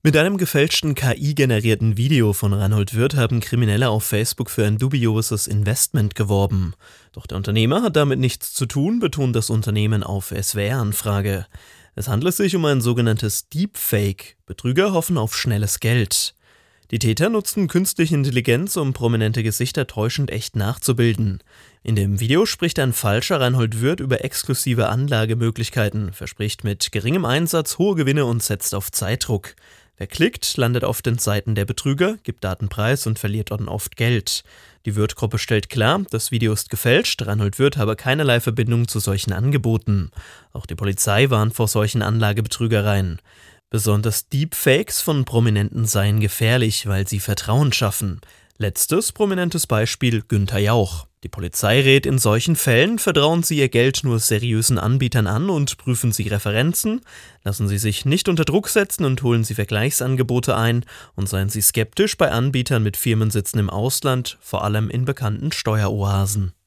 Mit einem gefälschten KI-generierten Video von Reinhold Wirth haben Kriminelle auf Facebook für ein dubioses Investment geworben. Doch der Unternehmer hat damit nichts zu tun, betont das Unternehmen auf SWR-Anfrage. Es handelt sich um ein sogenanntes Deepfake. Betrüger hoffen auf schnelles Geld. Die Täter nutzten künstliche Intelligenz, um prominente Gesichter täuschend echt nachzubilden. In dem Video spricht ein falscher Reinhold Wirth über exklusive Anlagemöglichkeiten, verspricht mit geringem Einsatz hohe Gewinne und setzt auf Zeitdruck. Wer klickt, landet auf den Seiten der Betrüger, gibt Daten preis und verliert dann oft Geld. Die Wirth-Gruppe stellt klar, das Video ist gefälscht, Reinhold Wirth habe keinerlei Verbindung zu solchen Angeboten. Auch die Polizei warnt vor solchen Anlagebetrügereien. Besonders Deepfakes von Prominenten seien gefährlich, weil sie Vertrauen schaffen. Letztes prominentes Beispiel Günther Jauch. Die Polizei rät, in solchen Fällen vertrauen Sie Ihr Geld nur seriösen Anbietern an und prüfen Sie Referenzen, lassen Sie sich nicht unter Druck setzen und holen Sie Vergleichsangebote ein und seien Sie skeptisch bei Anbietern mit Firmensitzen im Ausland, vor allem in bekannten Steueroasen.